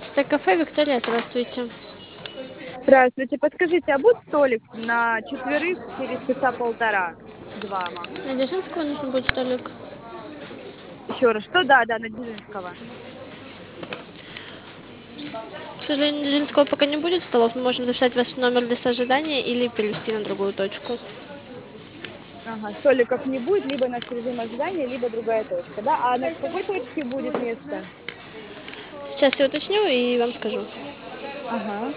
Это кафе Виктория, здравствуйте. Здравствуйте. Подскажите, а будет столик на четверых через часа полтора? Два На максимум. Дзержинского нужно будет столик. Еще раз, что? Да, да, на Дзержинского. К сожалению, на Дзержинского пока не будет столов. Мы можем записать ваш номер для ожидания или перевести на другую точку. Ага, столиков не будет, либо на режим ожидания, либо другая точка, да? А на какой точке будет место? Сейчас я уточню и вам скажу. Ага.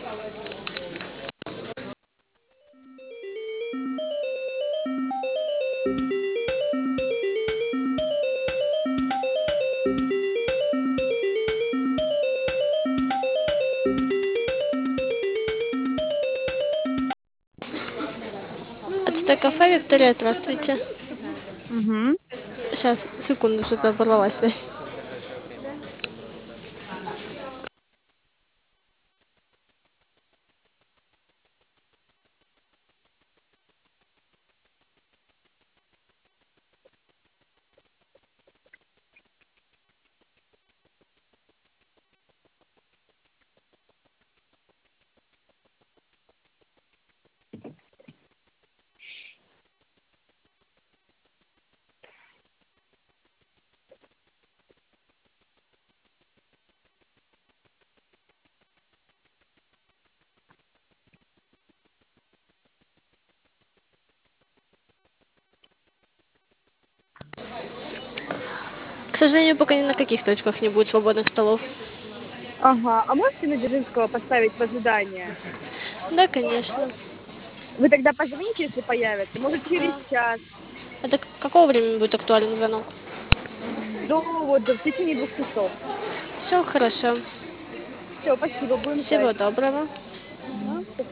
Это кафе Виктория, здравствуйте. Угу. Сейчас, секунду, что-то оборвалась связь. К сожалению, пока ни на каких точках не будет свободных столов. Ага. А можете на Дзержинского поставить в ожидание? Да, конечно. Вы тогда позвоните, если появится. Может, через час. Это какого времени будет актуален звонок? В течение 2 часов. Все хорошо. Все, спасибо, будем ждать. Всего доброго. Ага.